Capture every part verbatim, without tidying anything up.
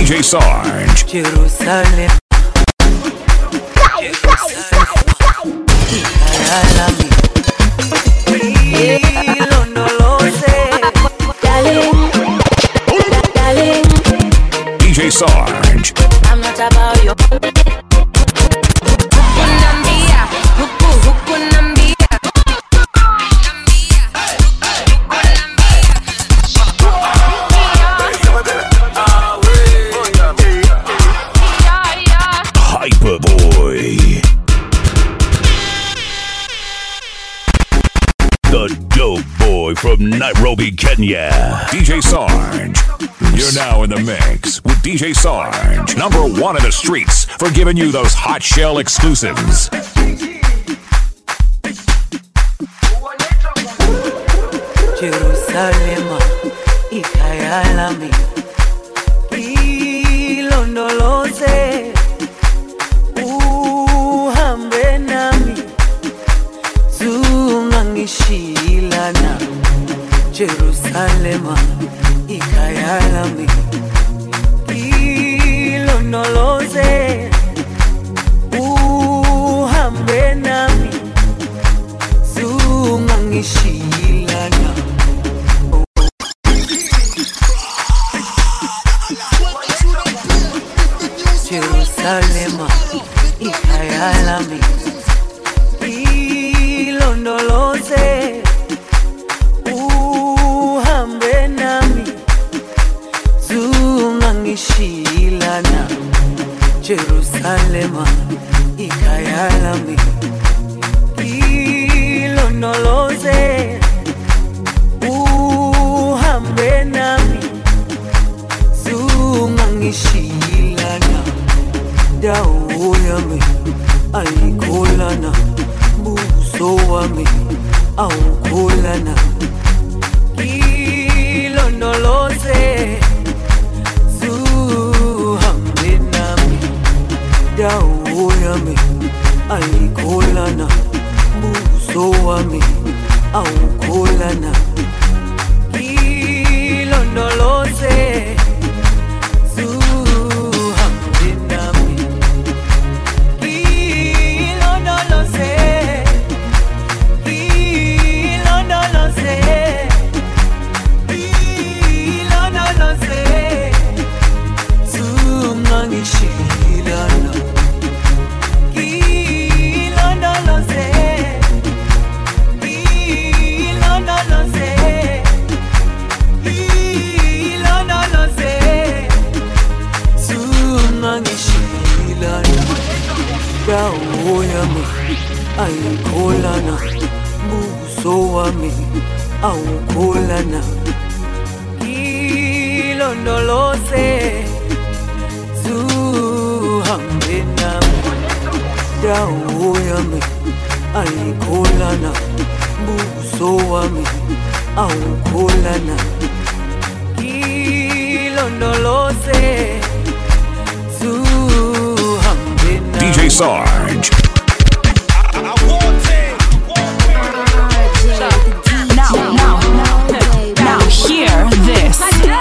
D J Sarge. Jerusalem. D J Sarge. I'm not about your Hyperboy. The dope boy from Nairobi, Kenya. D J Sarge. You're now in the mix with D J Sarge, number one in the streets for giving you those hot shell exclusives. Jerusalem, ikayalami, ilondoloze, uhambe nami, zungangishilana. Jerusalem, ikayalami, ilondoloze, uhambe nami, zungangishilana. Jerusalem, ikayalami, ilondoloze, uhambe nami, zungangishilana. Jerusalem, ikayalami, ilondoloze, uhambe nami, zungangishilana. Dawo yami ayikholana, buso wami awukholana. Ilondoloze, zuhambe nami. Dawo yami ayikholana, buso wami awukholana. Ilondoloze, dawo yami ayikholana, buso wami awukholana. Ilondoloze, zuhambe nami. Dawo yami ayikholana, buso wami awukholana. Ilondoloze, D J Sarge. Now, now, now, hear this.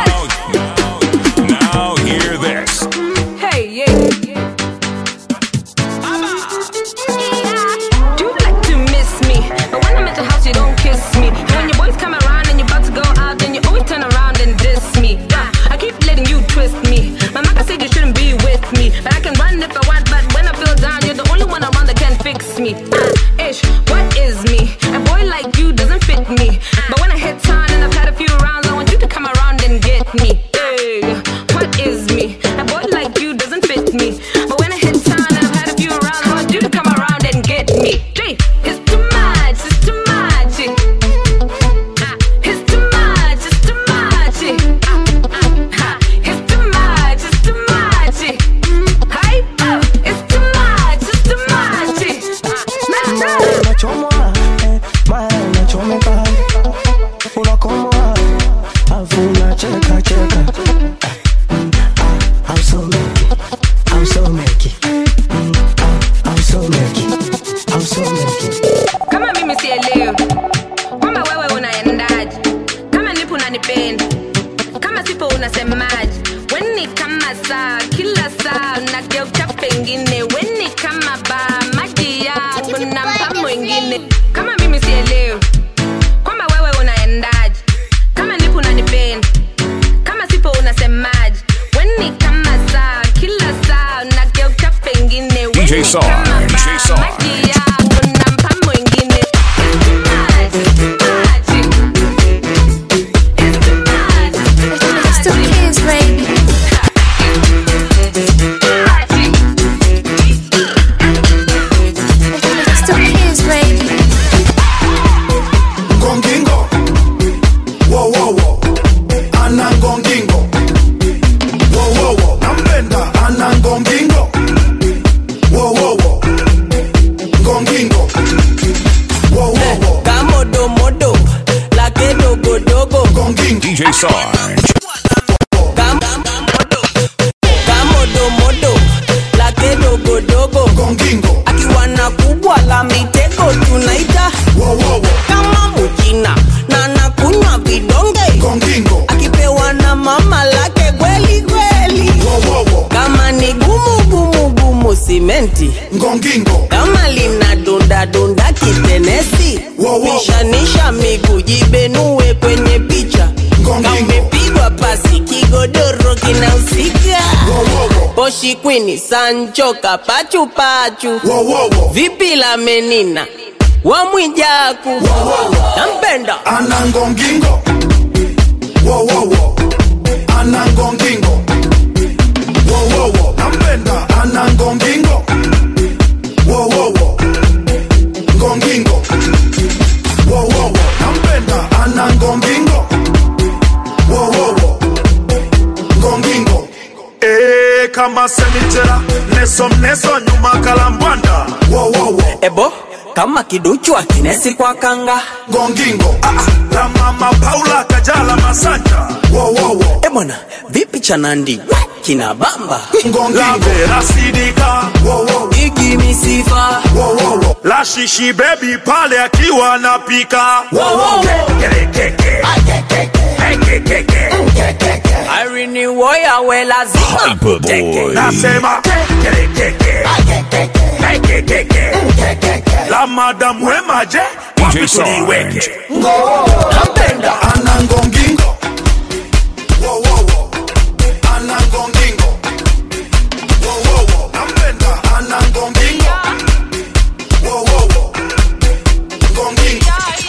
Now hear this. Hey, yeah. Do you like to miss me? But when I'm at the house, you don't kiss me. And when your boys come around and you're about to go out, then you always turn around and diss me. Yeah, I keep letting you twist me. My mama said you shouldn't be with me, but I can run if I want. But when I feel down, you're the only one around that can fix me. Uh, ish, what is me? A boy like you doesn't fit me. But when I hit town and I've had a few rounds, I want you to come around and get me. Hey, what is me? A boy like you doesn't fit me. But when I hit town and I've had a few rounds, I want you to come around and get me. Jay, it's too much, it's too much. Uh, it's too much, it's too much. Uh, uh, uh, it's too much, it's kama saa, kila saa unageuka pengine. Weni kama ba, maji yako na mpa mwingine. Kama mimi sielewi kwamba wewe unaendaje, kama nipo unanipenda, kama sipo unasemaje. Weni kama saa, kila saa unageuka pengine. D J Sarge, D J Sarge. D J Sarge. Kamodo modo la kedo godogo gongingo akiwana kubwa la mitego tunaita wo wo wo. Kama mujina na nakunywa vidonge gongingo akipewa na mama lake kweli kweli wo wo wo. Kama ni gumu gumu gumu simenti gongingo kama lina dunda dunda kitenesi wo wo. Pishanisha miguu jibenue kwenye picha kamepigwa pasi kigodoro kinausika. Boshi Queen Sancho kapachu pachu. Vipi la menina wa Mwijaku nampenda anangongingo. Wo wo wo anangongingo. Wo wo wo nampenda anangongingo. Wo wo wo ngongingo. Wo wo wo nampenda anangongingo. Wo wo wo ngongingo. Eh kama semitera neso neso nyuma kalambwanda. Wo wo wo ebo kama kiduchu akinesi kwa kanga ngongingo. Ah ah la mama Paula Kajala Masanja. Wo wo wo ebona vipi chanandi kina bamba ngongingo. La sidika. Wo wo igi misifa. Wo wo wo la shishi baby pale akiwa anapika. Wo wo keke keke keke keke Irene Woya we lazima Hyperboy. nasema keke keke keke keke la madam wema je D J Sarge. nampenda anangongingo. Wo wo wo anangongingo. Wo wo wo nampenda anangongingo. Wo wo wo ngongingo.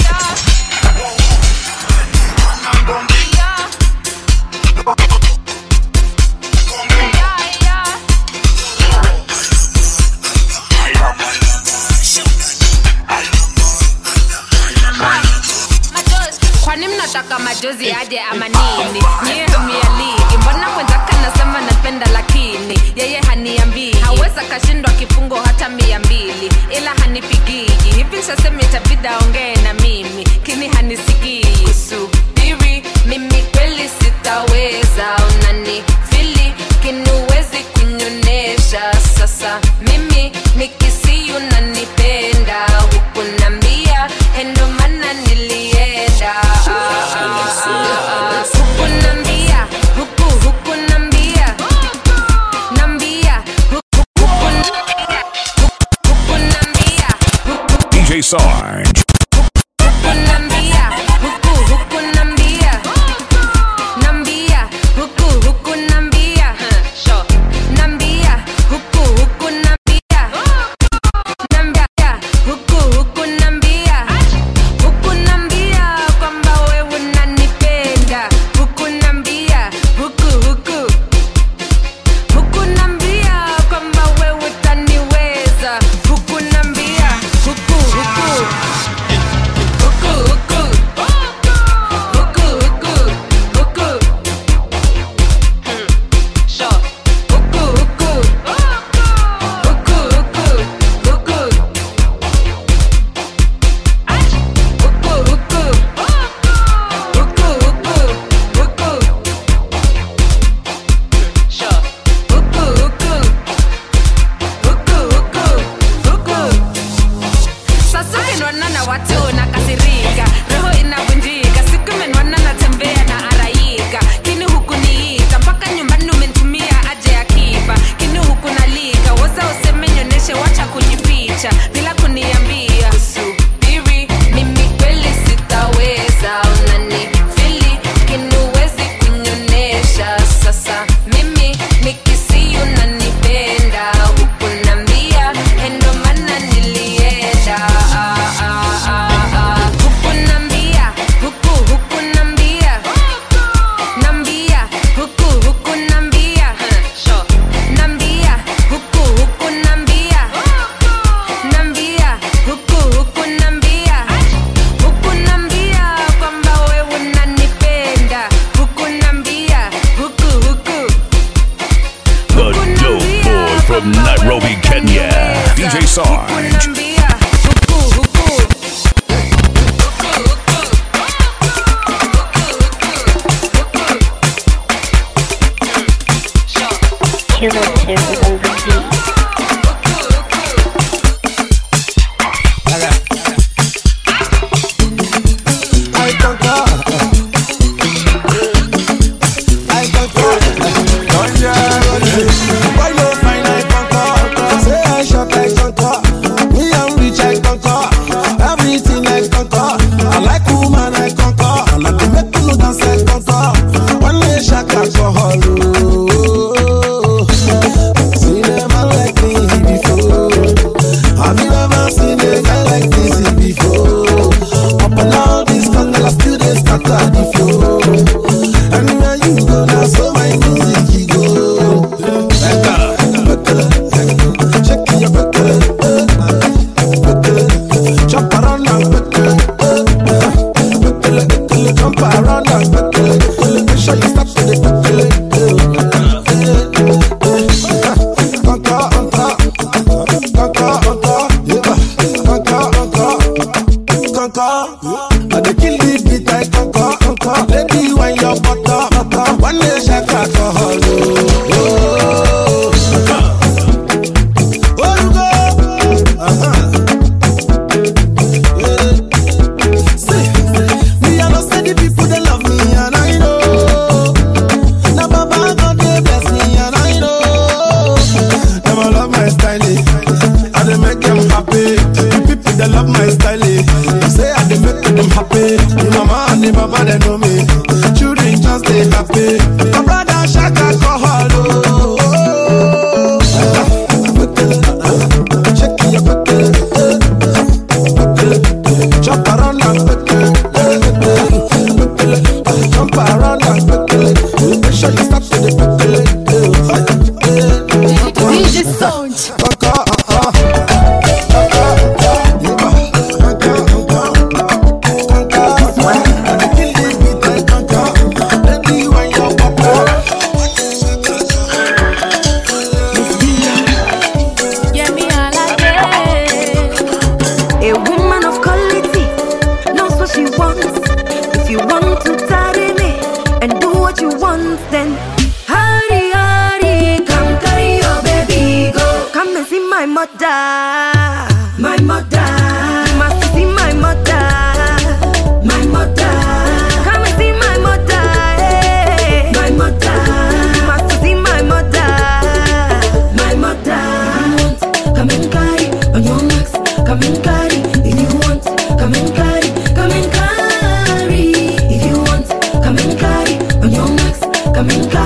Kwani mnataka majozi aje ama nini? Nyie hamialiki, mbona mwenzaka nasema napenda lakini yeye haniambii. Haweza kashindwa kifungo hata mia mbili ila hanipigii. Hivi sasemi itabidi aongee na mimi kini hanisikii. Subiri mimi kweli sitaweza, unani fili kinuwezi kunyonesha. Sasa mimi nikisi unanipenda huku nambia endo mana nilienda. Huku nambia huku huku nambia nambia huku huku nambia huku D J Sarge. D J Sarge.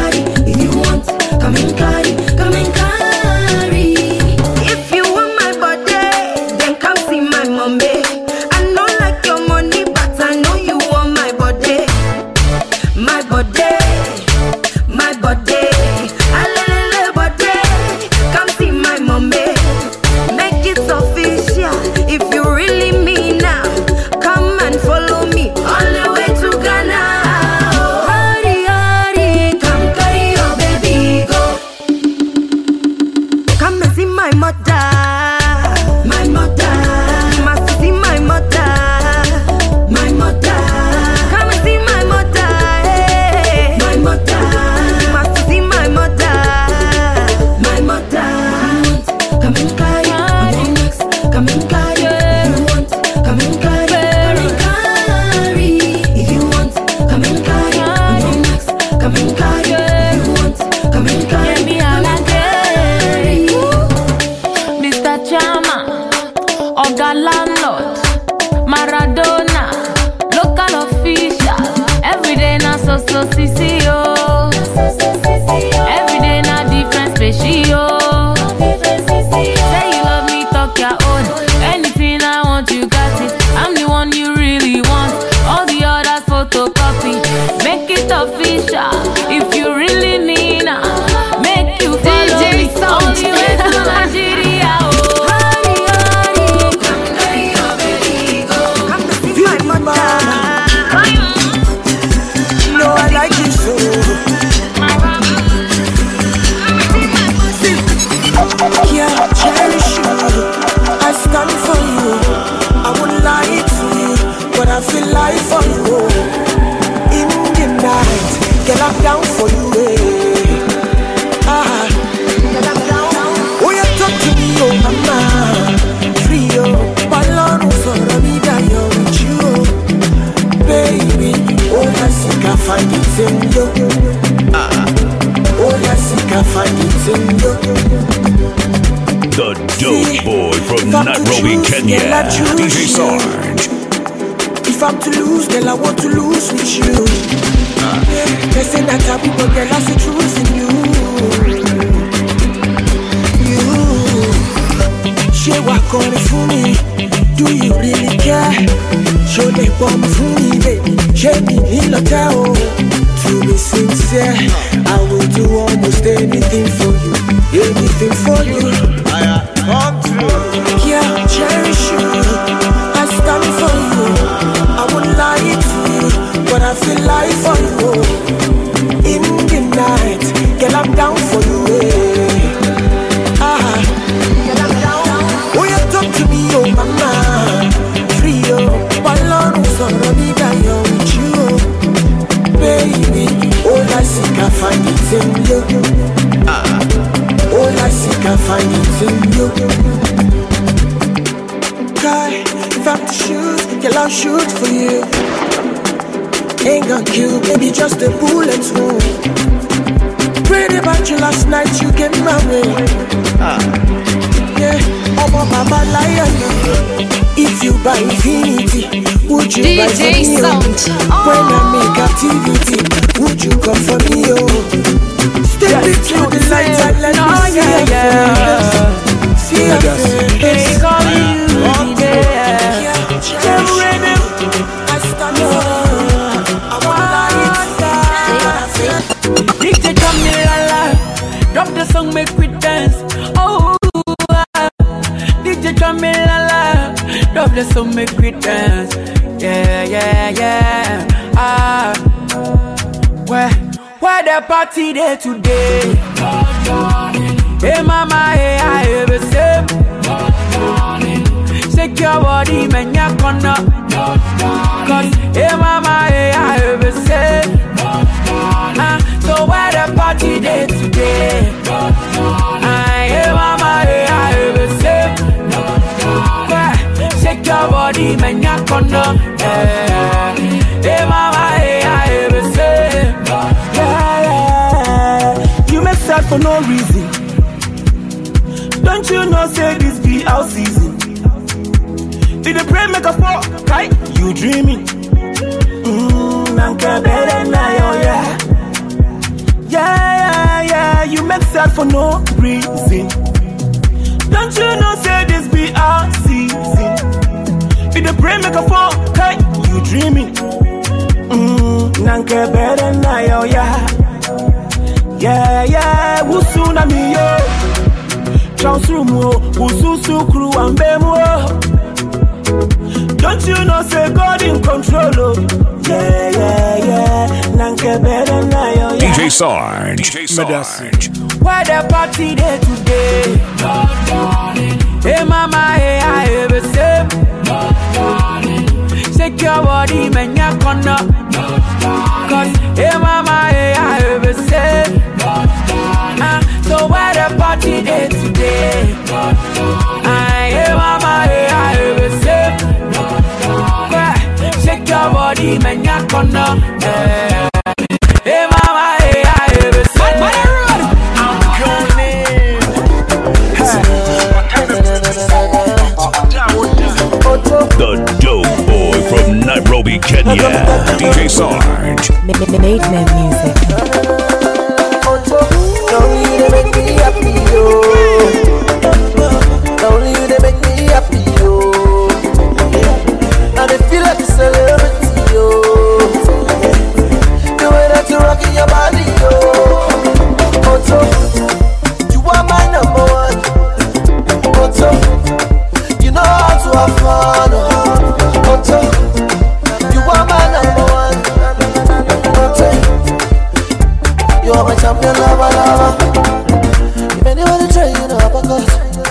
If you want my body can find it in you. The dope boy from Nairobi, Kenya, D J Sarge. If I'm to lose, girl, I want to lose with you. Uh, they say that I will, but girl, I see truth in you. You, she walk on it for me. Do you really care? Show me bomb for me, baby. Show me in the town. To be sincere, I will do almost anything for you. Anything for you. I come true. Yeah, cherish you. I stand for you. I won't lie to you, but I feel like for you. In the night, girl, I'm down for you. Eh. Ah, girl, I'm down. Oh, you talk to me, oh mama, free oh. Ballon who's on the nigga, you're with you, baby. All I seek, I find it in you. Ah, all I seek, I find it in you. Cry, if I'm to shoot, girl, I'll shoot for you. Ain't gonna kill, baby, just a bullet wound. Prayed about you last night, you get my way. Ah. Yeah, I'm a mama lion. If you buy infinity, would you buy for me? Oh? When I make activity, would you come for me? Oh, step into the light and let me see your face. See your face. Calling you, yeah. I stand for you. D J Camila, drop the song, make we dance. Oh, D J Camila, drop the song, make we dance. Yeah, yeah, yeah. Ah, where, where the party there today? Hey mama, hey I have a same. Shake your body, man, you're gonna. Cause hey mama, hey I have a same. Uh, so where the party day today? I hey mama, hey I have a same. Shake your body, man, you're gonna. Hey mama, hey I have a same. Yeah, yeah. You make sad for no reason. Don't you know, say this be our season. Did the pray make a fall, right? You dreaming. Mmm, nanka better now, yeah. Yeah, yeah, yeah, you make sad for no reason. Don't you know, say this be our season. Did the pray make a fall, right? You dreaming. Mmm, nanka better now, yeah. Yeah, yeah, wusuna mi yo. Transrumo, ususu crew and bemo. Don't you know, say God in control, oh. Yeah, yeah, yeah. Nanke better now, yeah. D J Sarge, D J Sarge. Where the party day today? Hey mama, hey I have a same. Shake your body, man, you're gonna. Cause hey mama, hey I have a same. Uh, so where the party day today? Hey mama, hey I have a same. Shake your body, man, you're gonna. Hey mama, hey I have a same. I'm going in. The dope boy from Nairobi, Kenya, D J Sarge. Made man music. Only you they make me happy, yo. Only you they make me happy, yo. And I feel like a celebrity, yo. The way that you rockin' your body, yo. Oto, you are my number one. Oto, you know how to have fun, oh. Oto, you are my number one. Oto, you are my champion, lover, lover. If anybody try, you know I'm a cut.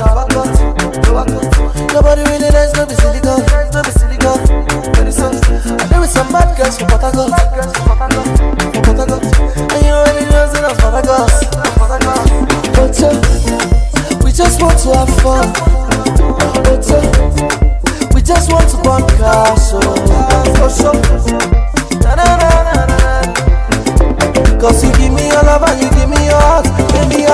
Nobody really nice, no be silly girl, no be silly girl. Very soft. I there with some bad girls from Port Harcourt, from Port Harcourt. And you already know enough for the girls. But uh, we just want to have fun. But uh, we just want to burn cars, so for sure. Na na na na na. Cause you give me your love and you give me your heart, baby.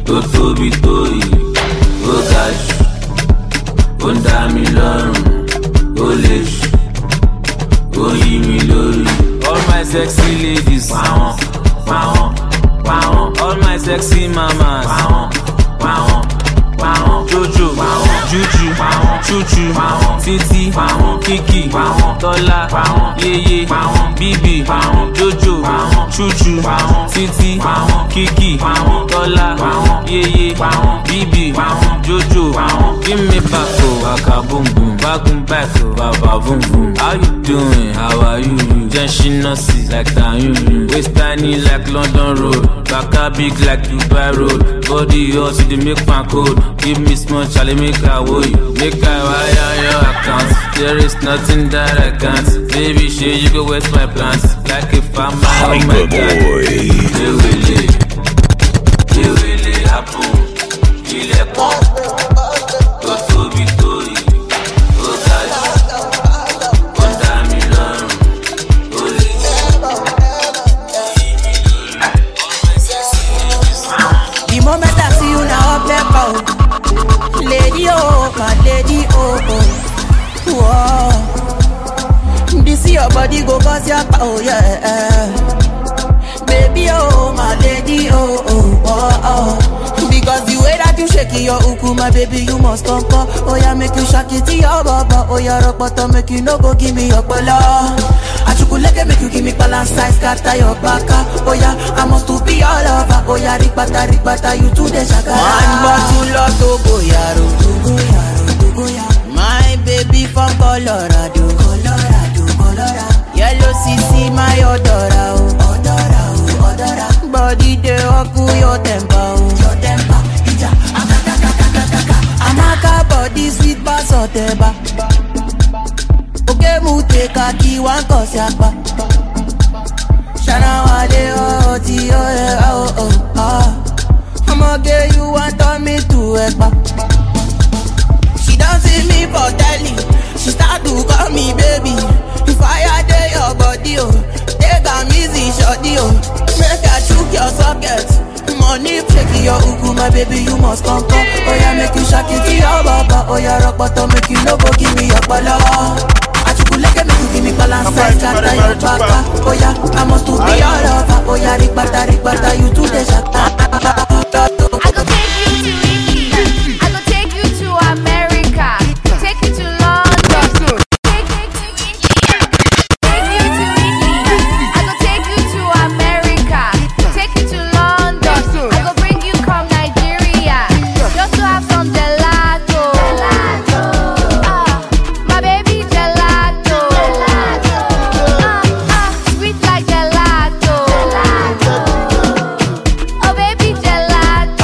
tó tóbi tó yìí, ó ga jù, ó ń dá mi lọ́rùn, ó lè jù, ó yí mi lórí. All my sexy ladies, pàwọn, pàwọn, pàwọn. All my sexy mamas, pàwọn, pàwọn, pàwọn. Jojo, pàwọn, Juju, pàwọn, Chuchu, pàwọn, Titi, pàwọn, Kiki, pàwọn, Tọ́lá, pàwọn, Yeye, pàwọn, Bibi, pàwọn, Jojo, pàwọn, Chuchu, pàwọn, Titi, pàwọn, Kiki, pàwọn, Tọ́lá, pàwọn, Yeye, pàwọn, Bibi, pàwọn, Jojo, pàwọn. Give me back, oh, waka boom boom, back boom back, oh, baba boom boom. How you doing? How are you? Genshin Nasi like Danyun, waist tiny like London Road, baka big like Dubai Road, body hot, you dey make my code. Give me small, Charlie, make I woe you, make I wire your account. There is nothing that I can't, baby, shit, you go waste my plans. Like if I'm my, oh my God, they will it, they will it happen. Il est bon, tout tout victory, au cash, on t'a mis l'homme, au lit. The moment I see you now, up there, oh, lady, oh, my lady, oh, oh, whoa. This your body go cause your power, yeah. Baby, oh, my lady, oh, oh, oh, oh. Because the way that you shake your uku, my baby, you must come come. Oh yeah, make you shake it to your baba. Oh yeah, rock bottom, make you no go give me your bala. Achukuleke make you give me balance size, scatter your baka. Oh yeah, I must to be all over. Oh yeah, rikbata, rikbata, you to the shaka. One bottle of Togo yaro, Togo yaro, Togo yaro. My baby from Colorado, Colorado, Colorado. Yellow C C, my odora, oh, odora, oh, odora. Body de oku your temper, oh, your temper. Ija, akaka, akaka, akaka. Amaka body sweet bass oteba. Oke mute kaki wan kosi akpa. Shana wale oh ti oh eh oh oh ah. I'ma get you want on me to ekpa. She don't see me for telly. She start to call me baby. If I dey your body oh, take am easy shorty oh. Make I chook your socket. Money take your uku, my baby, you must come come. Oh yeah, make you shake it to your baba. Oh yeah, rock bottom, make you no go give me your bala. Achukuleke make you give me balance size, scatter your baka. Oh yeah, I must to be all over. Oh yeah, rikbata, rikbata, you to the shaka. I go take you to Italy. I go take you to America. Take you to London. Take, take, take, take you to Italy. I go take you to America. Take you to London. I go bring you from Nigeria. Just to have some gelato. Ah, my baby gelato. Ah, ah, sweet like gelato. Oh baby gelato.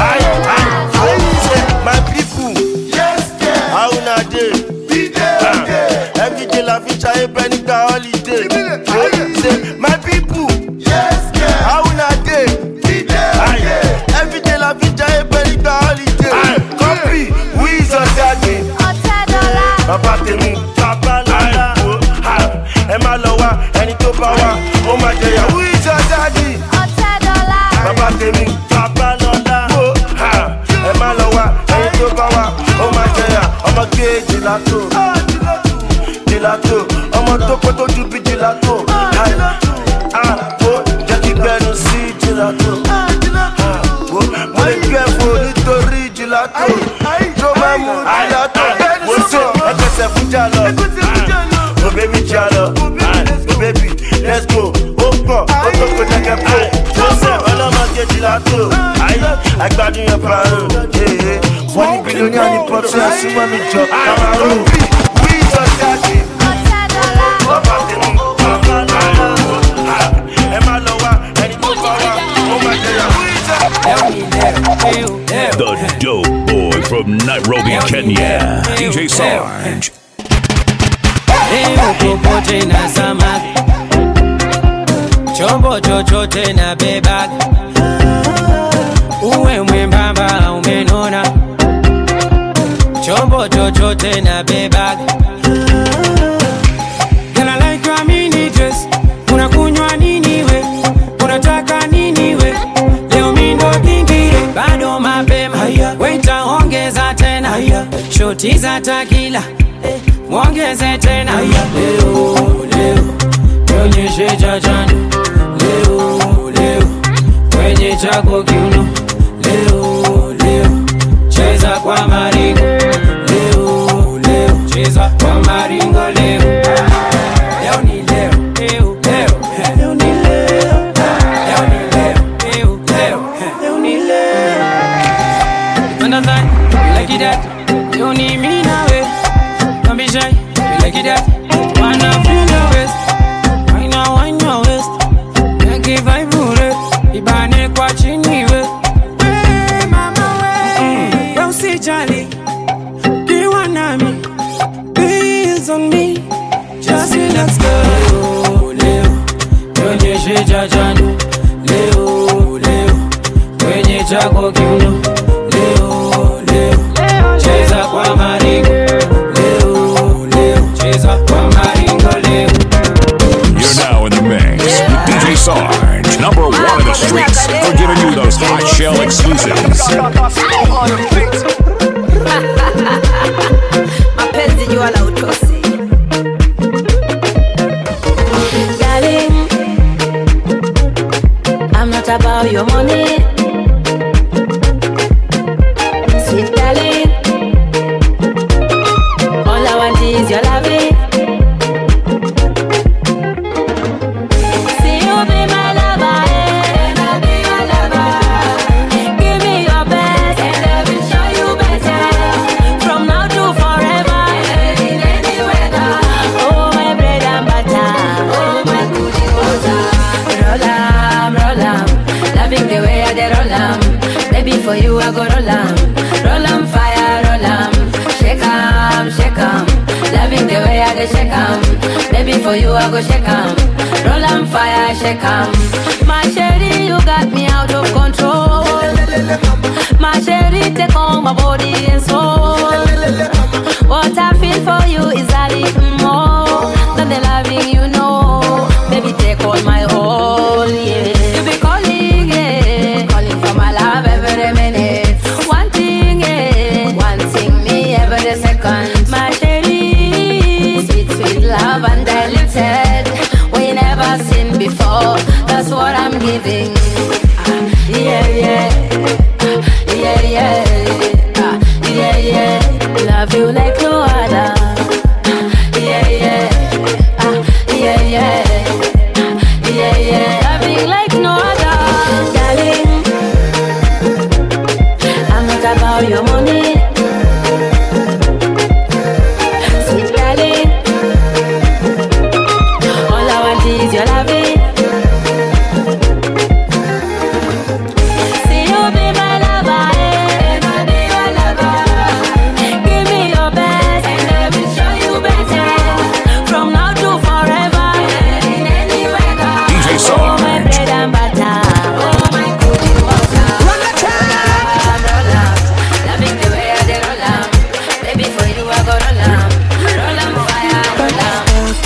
My people, yes, how na dey? Every day la fi try penny ka holiday. Say, my people, yes, how na dey? Every day la fi try penny ka holiday. Copy, who is your daddy? Baba tèmi, Baba Lola. Ẹ má lọ wá, ẹni tó bá wá, ó máa jẹyà. Who is your daddy? Baba tèmi, Baba Lola. Ẹ má lọ wá, ẹni tó bá wá, ó máa jẹyà. Ọmọ gbé gelato, gelato. Ọmọ tó pẹ́ tó ju bí gelato. Jẹ́ kí gbẹnu sí gelato. Mo lè gbé ẹ̀fọ́ nítorí gelato. Tó máa mú gelato. Mo sọ ẹgbẹ́sẹ̀ fún jalọ. Oh baby jalọ. Oh baby let's go. Ó pọ̀, ó tó kó jẹ́kẹ́ pò. Joseph ọlọ́mọdé gelato. Àgbàdùn yẹn pààrọ̀. Wọ́n ní bílíọ̀nù ní pọ̀tù ẹ̀sùn mọ́ mi jọ. Cameroon. We just got it. Bàbá tèmi, bàbá lọ́la. Ẹ má lọ wá, ẹni tó bá wá, ó máa jẹyà. The dope boy from Nairobi, Kenya, D J Sarge. Chombo chochote na bebag, uwe mwembamba umenona. Chombo chochote na bebag. Girl, I like your mini dress. Unakunywa nini we? Unataka nini we? Leo mi ndo kingire, bado mabe shoti za takila mwongeze tena. Leo leo nionyeshe jajani, leo leo kwenye chako kiuno, leo leo cheza kwa maringo, leo leo cheza kwa maringo leo. Leo ni leo, leo leo leo ni leo, leo ni leo, leo leo leo ni leo. Wanda that, like that, you need me now. Don't be shy, like that. Wanna feel your waist, why now why your waist? Make it vibrate, ibane kwa chini we. Hey mama we, don't see jolly. You wanna me, bills on me, just relax girl. Leo, leo, nionyeshe jajani. Leo, leo, kwenye chako kiuno. Leo, leo, cheza kwa maringo. Leo, leo, cheza kwa maringo leo. You're now in the mix with D J Sarge, number one in the streets, for giving you those hot shell exclusives. Mapenzi jua la utosi. Darling, I'm not about your money. Sweet darling, all I want is your loving. See you be my lover, and I'll be your lover. Give me your best, and I will show you better. From now to forever, in any weather. Oh my bread and butter, oh my cookie water. Roll 'em, roll 'em, loving the way I dey roll 'em. Baby for you I go roll 'em, roll 'em fire, roll 'em, shake 'em, shake 'em. Loving the way I dey shake 'em. Baby for you I go shake 'em, roll 'em fire, shake 'em. My sherry, you got me out of control. My sherry, take on my body and soul. What I feel for you is a little more than the loving you know. Baby, take all my all, yeah. You be calling, yeah, calling for my love every minute. Wanting, yeah, wanting me every second. My sherry, sweet, sweet love undiluted, we never seen before. That's what I'm giving. Ah, yeah, yeah, ah, yeah, yeah, ah, yeah, yeah. Love you like no other. Ah, yeah, yeah, ah, yeah, yeah, ah, yeah, yeah. Loving like no other, darling. I'm not about your money. Sweet darling, all I want is your loving. See you be my lover, and I'll be your lover. Give me your best, and I will show you better. From now to forever, in any weather. D J Sarge. Oh my bread and butter, oh my cookie water. Roll 'em, roll 'em, loving the way I dey roll 'em. Baby for you I go roll 'em, roll 'em fire, roll 'em.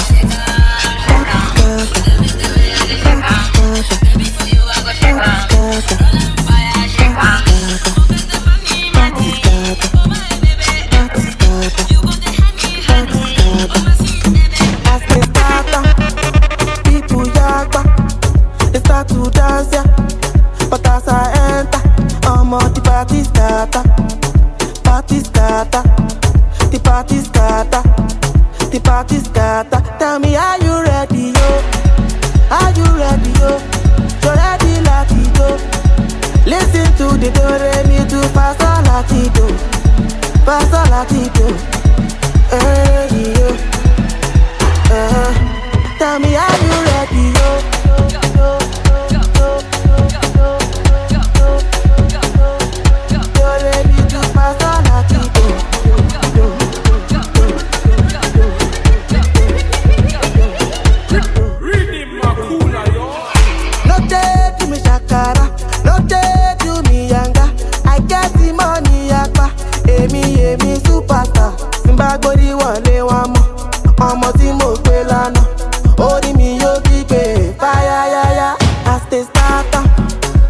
Loving the way I dey shake 'em. Baby for you I go shake 'em, roll 'em fire, shake 'em. Oh Mister Money Money, oh my baby, you got the honey honey, oh my sweet baby. As they start up, people yagba, they start to dance, yeah. But as I enter, I'm on the party starter, party starter, the party starter, the party starter. Tell me, are you ready, yo? Are you ready, yo? You ready, latido? Listen to the do re mi do fa sol latido, fa sol latido. Ready, yo? Uh, tell me, are you ready, yo? You ready to pass on latido? No day to me shakara, no day to me yanga. I get the money yakpa, emi emi superstar. Simba gbori wọlé wọn mọ, ọmọ tí mo gbé lánàá. Orí mi yóò gbígbé fáyáyáyá. As they start up,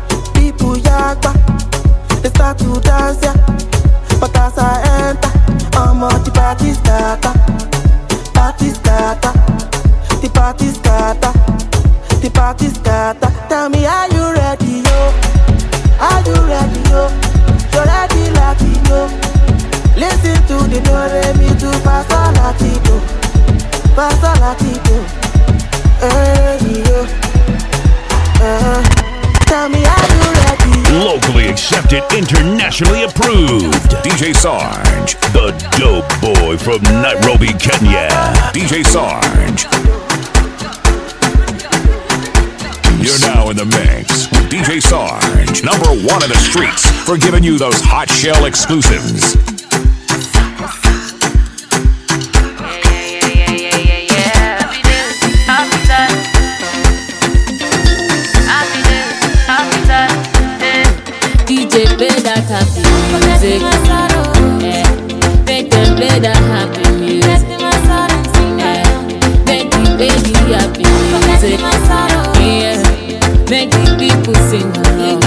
people yagba, they start to dance, yeah. But as I enter, I'm on the party starter. Party starter. The party starter. The party starter. Tell me, are you ready, yo? Are you ready, yo? You're ready, Latino. Listen to the do re mi to Pastor Latino. Pastor Latino. Hey, yo. Uh, tell me, are you ready? Locally accepted, internationally approved. D J Sarge, the dope boy from Nairobi, Kenya. D J Sarge. You're now in the mix with D J Sarge, number one in the streets, for giving you those hot shell exclusives. D J play that happy music, yeah. Make them play that happy music, yeah. Make the baby happy music, yeah. Make the people sing along,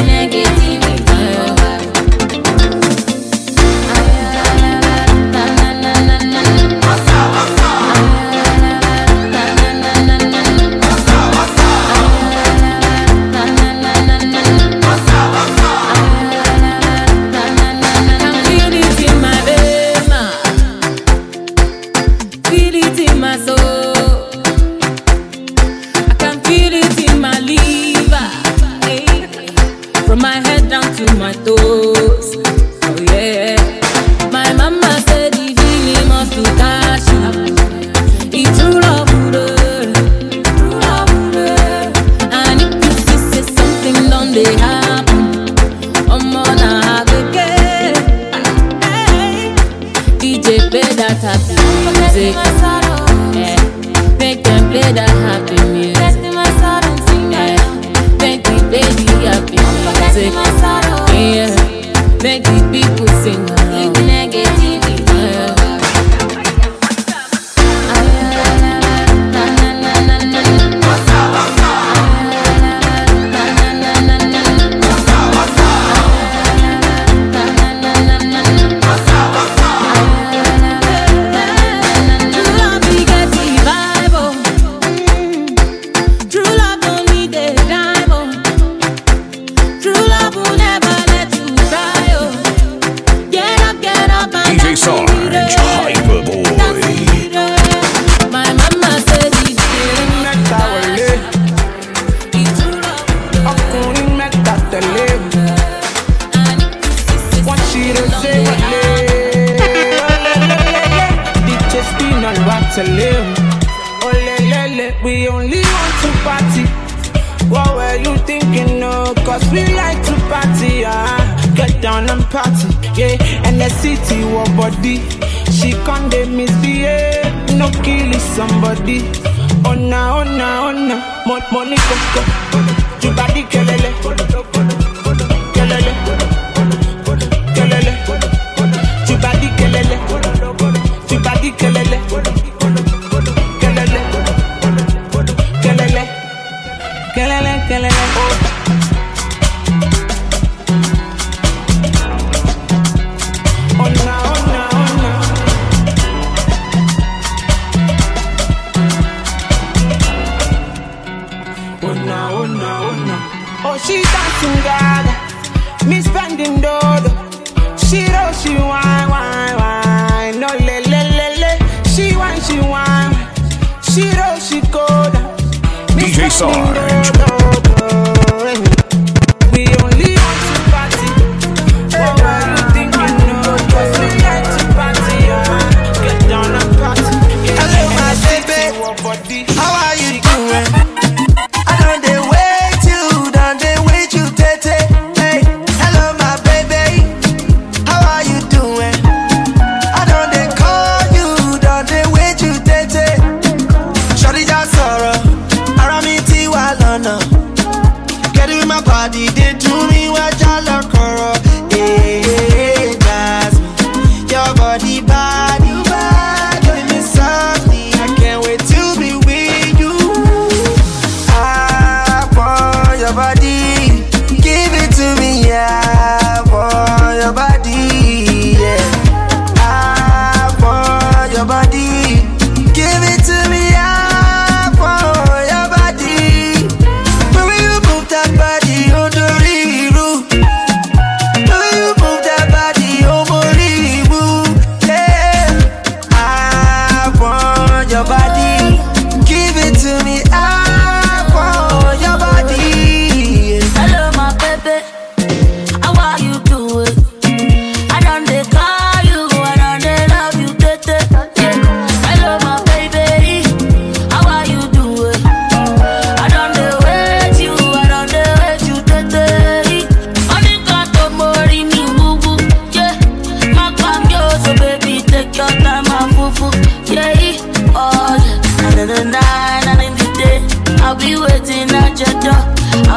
Shawty just sorrow, ara mi ti wa lọ́nà.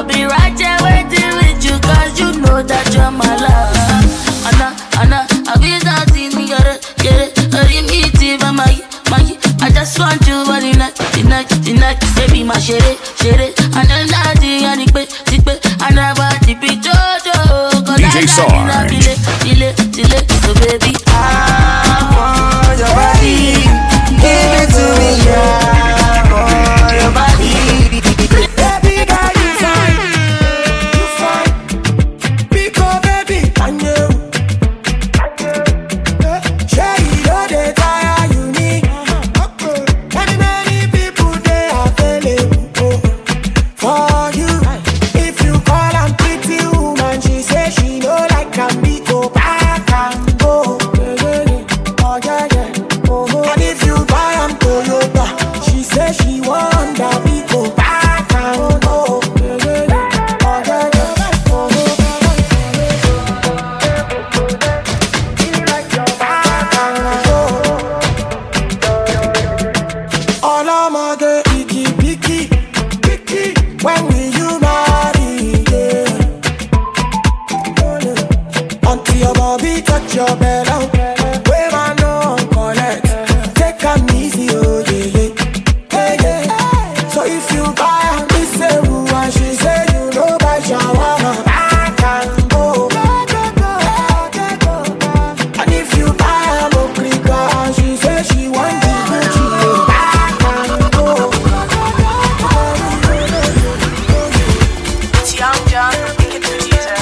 I'll be right there waiting with you, cause you know that you're my love. Anna, Anna, I'll be that in me, get it, get it. Hurry me, Tiva, Maggie, Maggie. I just want you for the night, the night, the night. Baby, my shit, shit. And then I think I need it, I never dip it, Jojo. D J Sarge. Delay, delay, delay. So baby, I want your body. Give it to me, yeah. I want your body. Baby, girl, you fine. You fine. Pico, baby, I know. Share it all the time, you need. Many, many people, they are available for you. If you call a pretty woman, she say she know like a me go back and go. Oh yeah, yeah. Oh, and if you buy a Toyota, she say she want that me go back and go. Oh yeah, yeah. All I'm a get icky, picky, picky. When will you marry? Yeah. Until your body touch your belly, where I know collect. Take a easy, oh yeah, yeah, yeah, yeah. So if you buy a miss a woo and she say you know by shawarma, back and go. And if you buy a mokrika and she say she want the Gucci, back and go. It's Young John, the producer.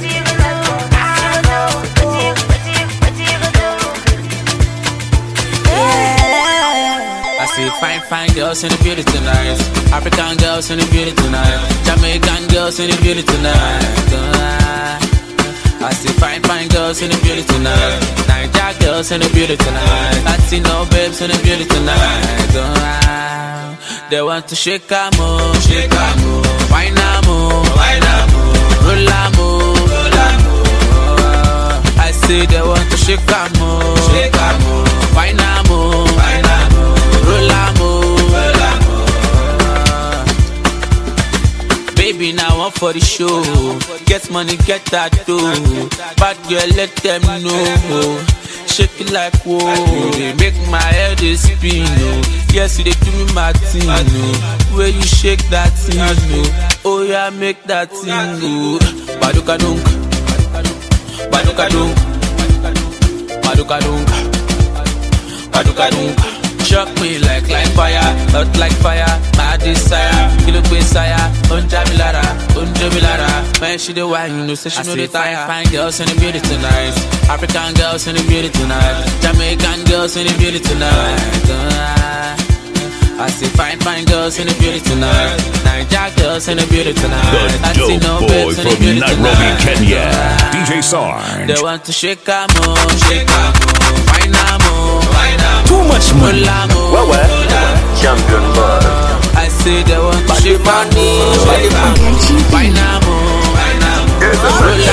I see fine, fine girls in the beauty tonight. African girls in the beauty tonight. Jamaican girls in the beauty tonight. Uh, I see fine, fine girls in the beauty tonight. Niger girls in the beauty tonight. Latino babes in the beauty tonight. Uh, they want to shake a move, shake a move. Wine a move, wine a move. Roll a move, roll a move. Uh, I see they want to shake a move, shake a move. Wine a move, wine a move. Roll a move, roll a move. Baby, now I'm for the show. Get money, get that dough. Bad girl, let them know. Shake it like whoa. They make my head spin, oh. Yes, they do me my thing, oh. Where you shake that thing, oh. Oh yeah, make that thing, oh. Baduka dunk, baduka dunk, baduka dunk, baduka dunk. Shock me like like fire, hot like fire, my desire. Kill up with sire, unja milara, unja milara. Man, she the wine, you know, say she know the tire. Fine girls in the beauty tonight, African girls in the beauty tonight, Jamaican girls in the beauty tonight. Uh, I see fine, fine girls in the beauty tonight, Niger girls in the beauty tonight. The dope boy from Nairobi, Kenya, D J Sarge. They want to shake a mo, shake a mo, wine a mo, wine a mo. Too much money. Well, well. Champion boy. I say they want to shake a mo, shake a mo, wine a mo, wine a mo. Yes,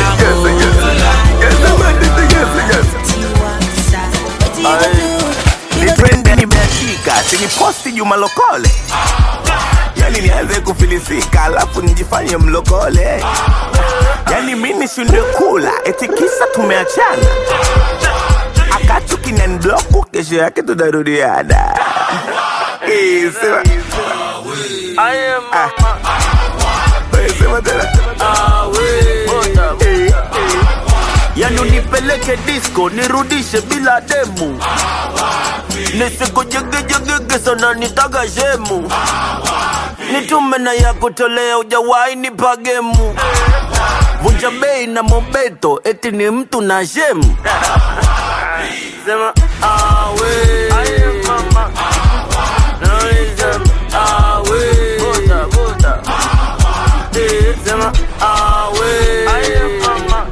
yes, yes, yes, yes. Niprende nimeshika, siniposti juma lokole. Yani nianze kufilisika, alafu nijifanye mlokole. Yani mimi shunde kula, eti kisa tumeachana. Akachu kinanibloku, kesho yake tunarudiana. Eh, sema. I am mama. Eh, sema tena. Ah, we. Yani unipeleke disco, nirudishe bila demu. Nisiko jege jege gesa na nitaga shemu. Nitume na ya kutolea ujawai nipa gemu. Vunja bei na mobeto, eti ni mtu na shemu. Sema, ah we, aye mama. Sema, ah we, bota bota. Sema, ah we, aye mama.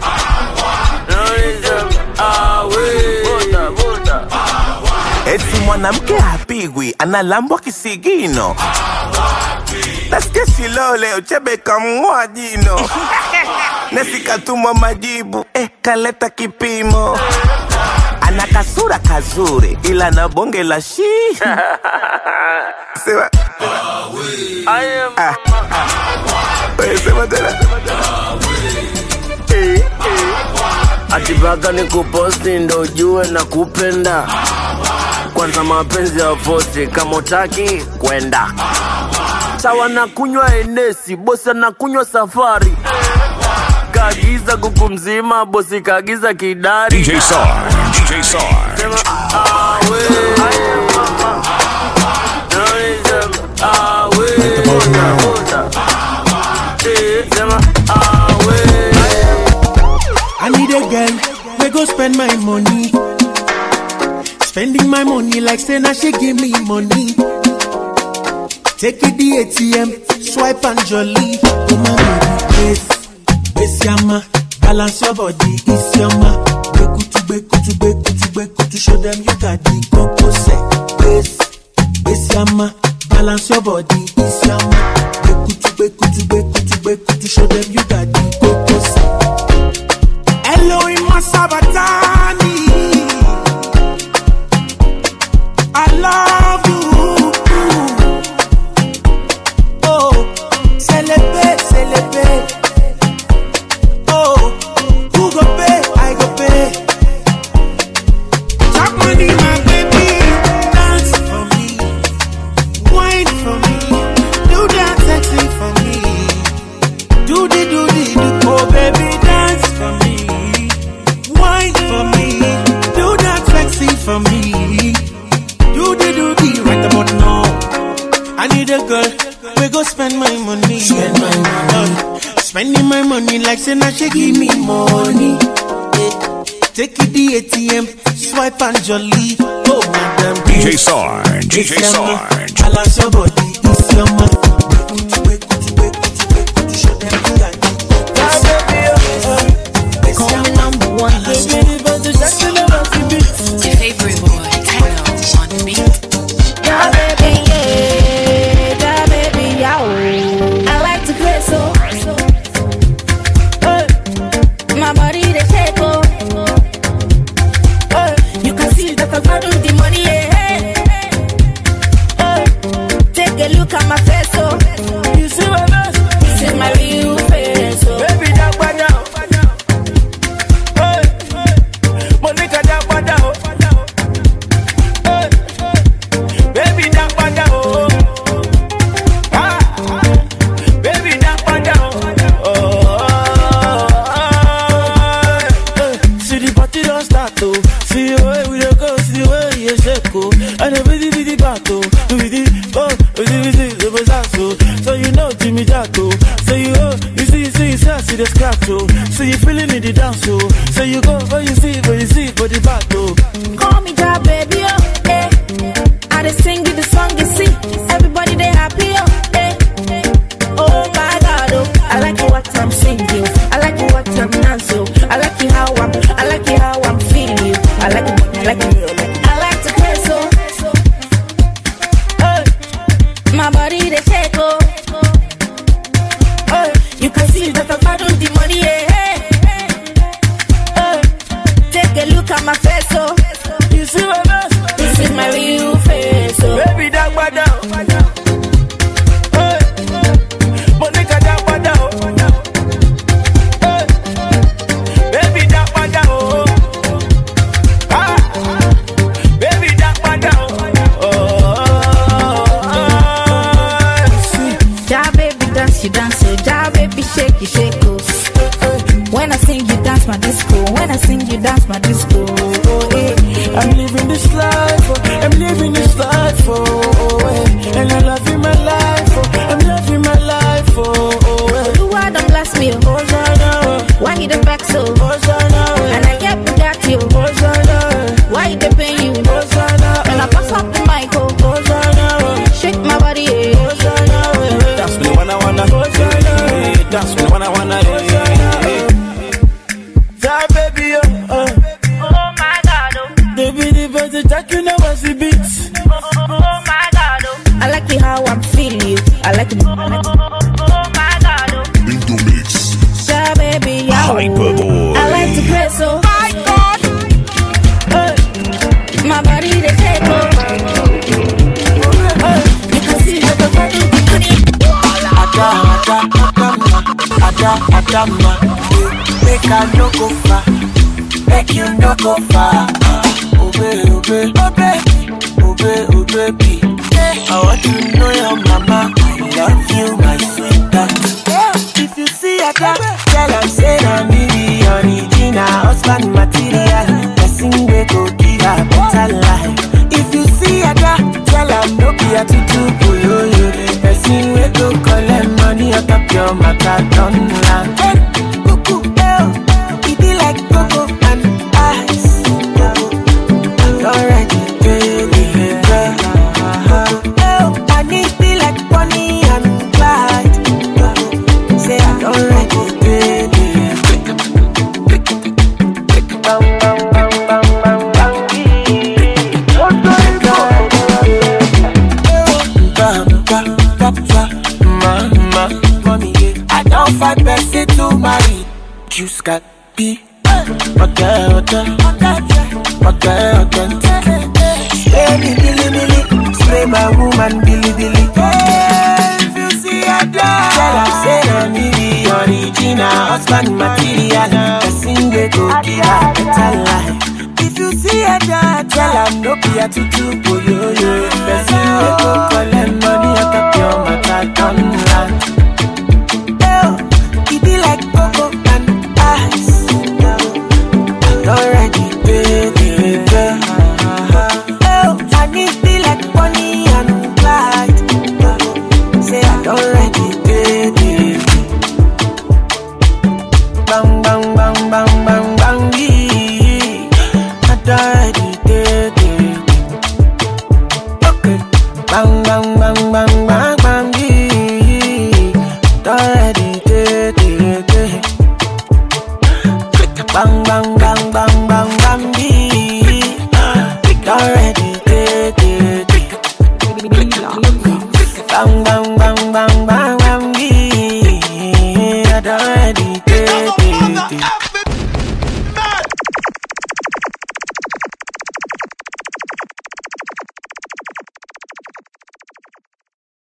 Ah we, bota bota. Eti mwanamke hapigwi, analambwa kisigino. Nasikia Shilole uchebe kamng'oa jino. Nesi katuma majibu, eh kaleta kipimo. Ana kasura kazuri, ila na bonge la shi. Sema, ah we, I am mama. Sema tena. Eh, eh. Atibaka ni kuposti ndo ujue na kupenda. Kwanza mapenzi ya fosi kama utaki kwenda. Sawa na kunywa enesi, bosi na kunywa safari. Kagiza kuku mzima, bosi kagiza kidari. D J Sarge, D J Sarge. Sema ah we, ah we, sema ah we. I need a girl, we go spend my money. Spending my money like say now she give me money. Take it the A T M, swipe and jolly. Come on, baby, yes, yes, yama. Balance your body, it's yama. Beku to beku to beku to beku to show them you got the coco set. Yes, yes, yama. Balance your body, it's yama. Beku to beku to beku to beku to show them you got the coco set. Hello, in my sabatani. I love you. Oh, celebrate, celebrate. Oh, who go pay? I go pay. Talk money, my baby. Dance for me, wine for me, do that sexy for me. Do the, do the, do. Oh, baby, dance for me, wine for me, do that sexy for me. Do the, do the, right about now. I need a girl, we go spend my money. Spend my money. Spending my money like say now she give me money. Yeah. Take it the A T M, swipe and jolly. Oh madam, D J Sarge, D J Sarge. Balance your body, it's your man. Call me number one. It's your favorite boy, Techno on the beat. Yeah, baby, yeah, yeah, baby, yeah. I like to play so. Hey. My body they shake, oh. Hey. You can see that I'm not doing the money, yeah. Hey. Take a look at my face, oh. You see my best? This is my real face, oh. Baby, that one down. Hey, Monica, that one down. Hey, baby, that one down. Ah, baby, that one down. Oh, see the party don't start, oh. See the way we go, see the way you shake, oh. And the busy, busy battle, busy, oh, busy, busy, the bazaar, so you know Jimmy Jacko. So you oh, you see, you see, you see, see the scratch, oh. So you feeling in the dance, oh. So you go, but you see, but you see, but the battle. Call me job, baby, oh, eh. I just sing you the song, you see. Everybody they happy, oh, eh. Oh my God, oh. I like you what I'm singing. I like you what I'm dancing. I like you how I'm, I like you how I'm feeling. I like you, I like you, I like to play so. Hey. My body they shake, oh. Hey. You can see that I'm not doing the money, yeah. Hey. Take a look at my face, oh. You see my best? This is my real face, oh. Baby, that one down. Hey, Monica, that one down. Hey, baby, that one down. Ah, baby, that one down. Oh, see. Ja baby dance, you dance, oh. Ja baby shake, you shake, oh. When I sing, you dance my disco. When I sing, you dance my disco. Oh, eh. I'm living this life, oh. I'm living this life, oh, eh. And I'm loving my life, oh. I'm loving my life, oh, eh. You are the bless me, oh. Why you the back so? And I get Bugatti, oh. Why you the pain you? And I pass up the mic, oh. Shake my body, eh. That's the one I wanna. That's the one I wanna. That baby, oh, oh. Oh my God, oh. Baby, the birds attack you, never see beats. Oh my God, oh. I like it how I'm feeling you. I like it. Oh my God, oh. Into mix. Yeah, baby, yeah. Hyperboy. I like to play so. My God. Hey. My body they take over. Hey. You can see how the body the money. Ada, Adama, make I no go far, make you no go far. Obey, obey, obey, obey, obey, be. I want to know your mama. I love you, my sweetheart. If you see Ada, tell her say I'm the original husband material. Person we go give her better life. If you see Ada, tell her no be a tutu boyo. Person we go collect money out of your macadon land. Hey, cuckoo, eh, it be like cocoa and ice. I'm already ready, girl. Oh, I need be like Bonnie and Clyde. Say I'm already ready. Bam, bam, bam, bam, bam, bam. I don't find person to marry. Juice got be okay, okay, okay, okay. Spray me, billy, billy. Spray my woman, billy, billy. If you see a dog, tell her say I'm the original husband material. Person they go give her better life. If you see a dog, tell her no be a tutu boyo. Person they go